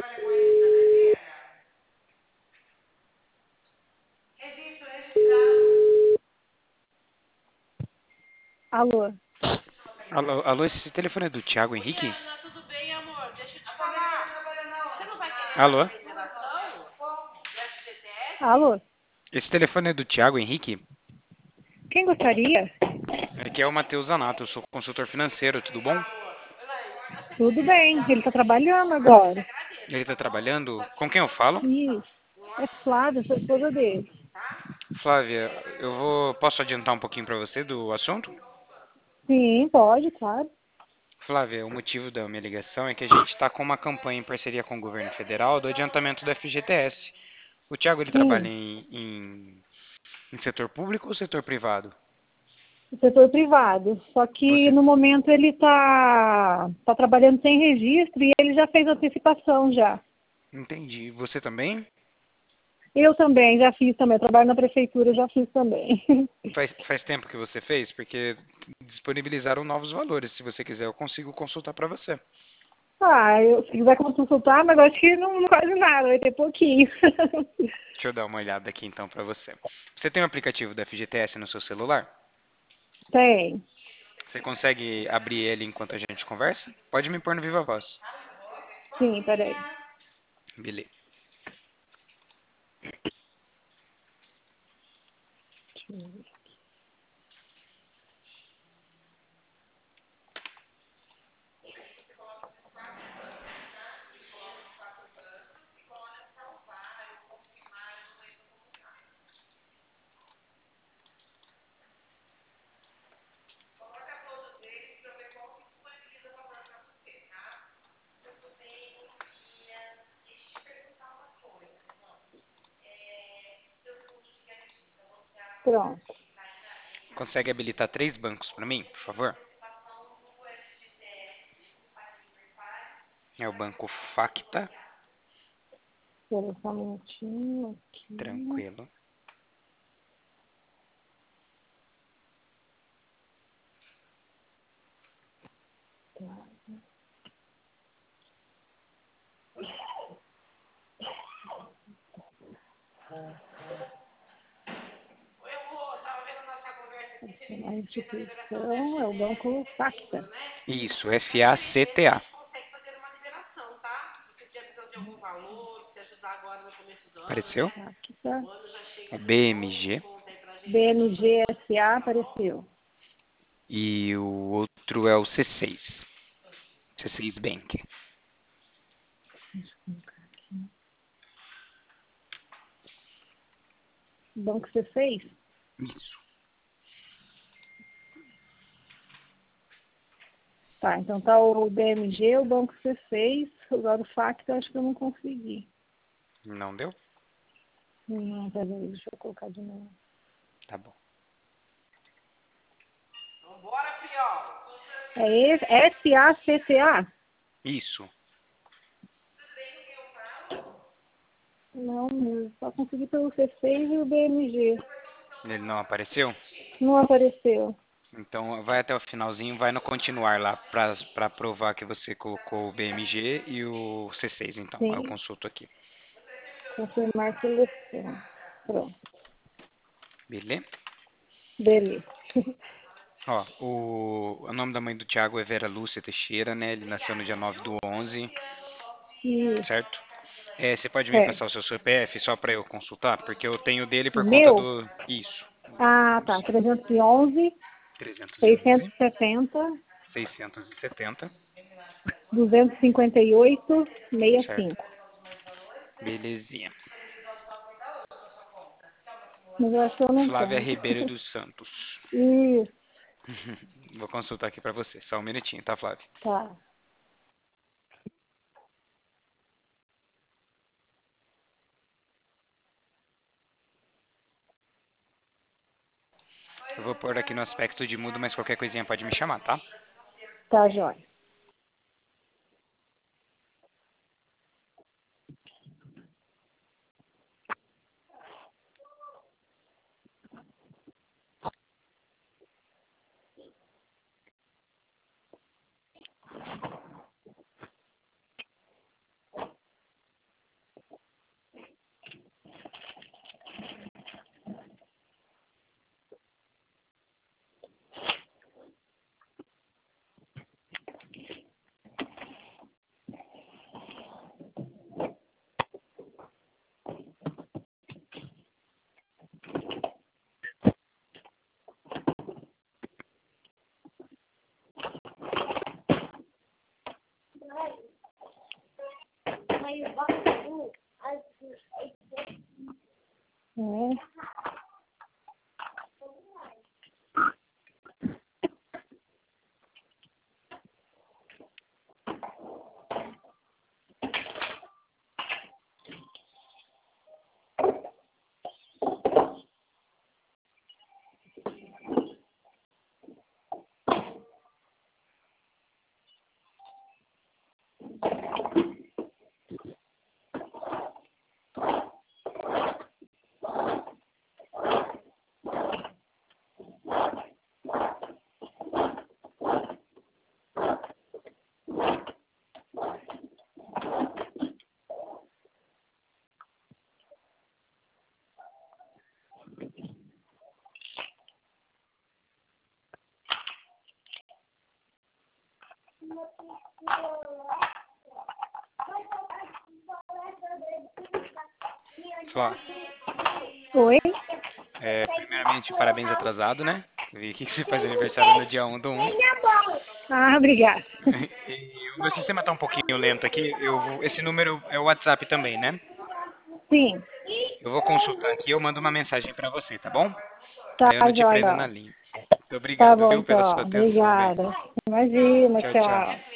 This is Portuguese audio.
Alô? Alô, esse telefone é do Thiago Henrique? Tudo bem, amor? Deixa eu te falar. Você não vai querer Alô? cancelação com o FGTS? Alô? Esse telefone é do Thiago Henrique? Quem gostaria? Aqui é o Matheus Zanato, eu sou consultor financeiro, tudo bom? Tudo bem, ele está trabalhando agora. Ele está trabalhando? Com quem eu falo? Isso. É Flávia, sou esposa dele. Flávia, posso adiantar um pouquinho para você do assunto? Sim, pode, claro. Flávia, o motivo da minha ligação é que a gente está com uma campanha em parceria com o governo federal do adiantamento do FGTS. O Thiago, ele trabalha Sim, em setor público ou setor privado? o setor privado. Só que Você no momento ele tá trabalhando sem registro e ele já fez antecipação já. Entendi. Você também? Eu também, já fiz também. Eu trabalho na prefeitura, já fiz também. Faz tempo que você fez? Porque disponibilizaram novos valores. Se você quiser, eu consigo consultar para você. Se quiser consultar, mas eu acho que não quase nada, vai ter pouquinho. Deixa eu dar uma olhada aqui então para você. Você tem o aplicativo da FGTS no seu celular? Tem. Você consegue abrir ele enquanto a gente conversa? Pode me pôr no viva voz. Sim, peraí. Beleza. Pronto. Consegue habilitar 3 bancos para mim, por favor? É o banco Facta, Espera só um minutinho aqui. tranquilo. A instituição é o Banco Facta. Isso, FACTA. Apareceu? Facta. O BMG BMGSA apareceu. e o outro é o C6. C6 Bank. Banco C6? Isso. Tá, então tá o BMG, o Banco C6. Agora o Facta acho que eu não consegui. Não deu? Não, peraí, deixa eu colocar de novo. Tá bom. É esse, SACTA? Isso. Não, eu só consegui pelo C6 e o BMG. Ele não apareceu? Não apareceu. Então vai até o finalzinho, vai no continuar lá para provar que você colocou o BMG e o C6, então. Aí eu Sim, consulto aqui. confirmar seleção. Pronto, Beleza? beleza. Ó, o nome da mãe do Thiago é Vera Lúcia Teixeira, né? Ele nasceu no dia 9/11, Isso, certo? Você pode me certo. passar o seu CPF só para eu consultar? Porque eu tenho dele O por conta meu? do... Isso. Ah, tá. 311, 311, 670, 670, 258, certo? 65. Belezinha. Mas eu acho que eu não Flávia tenho. Ribeiro dos Santos. Isso, Vou consultar aqui para você. Só um minutinho, tá, Flávia? tá. Eu vou pôr aqui no aspecto de mudo, mas qualquer coisinha pode me chamar, tá? Tá, jóia. É. Flá, Oi? primeiramente, parabéns atrasado, né? Vi aqui que você faz aniversário no dia 1/1. Ah, obrigada. E o meu sistema tá um pouquinho lento aqui. Esse número é o WhatsApp também, né? Sim, Eu vou consultar aqui e eu mando uma mensagem para você, tá bom? tá Aí eu não te prendo na joia. linha. Muito Tá obrigado, bom, viu, pela sua então. atenção, bem. Obrigada. Imagina, Tchau, tchau. tchau.